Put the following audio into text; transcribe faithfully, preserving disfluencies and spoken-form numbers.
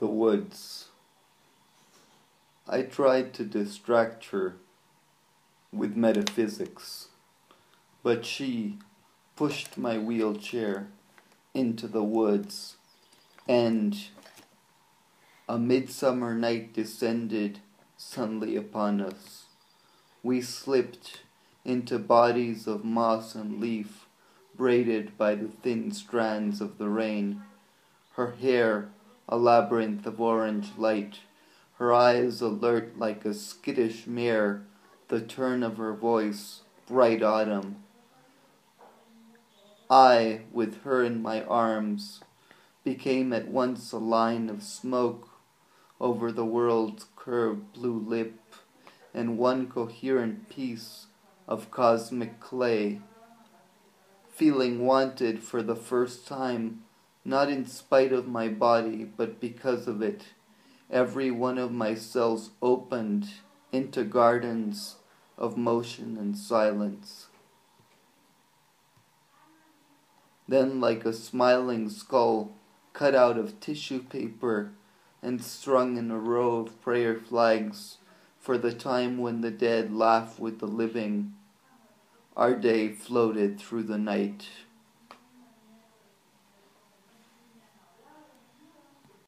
The woods. I tried to distract her with metaphysics, but she pushed my wheelchair into the woods, and a midsummer night descended suddenly upon us. We slipped into bodies of moss and leaf, braided by the thin strands of the rain, her hair a labyrinth of orange light, her eyes alert like a skittish mare, the turn of her voice bright autumn. I, with her in my arms, became at once a line of smoke over the world's curved blue lip, and one coherent piece of cosmic clay, feeling wanted for the first time, not in spite of my body, but because of it. Every one of my cells opened into gardens of motion and silence. Then, like a smiling skull cut out of tissue paper and strung in a row of prayer flags for the time when the dead laugh with the living, our day floated through the night.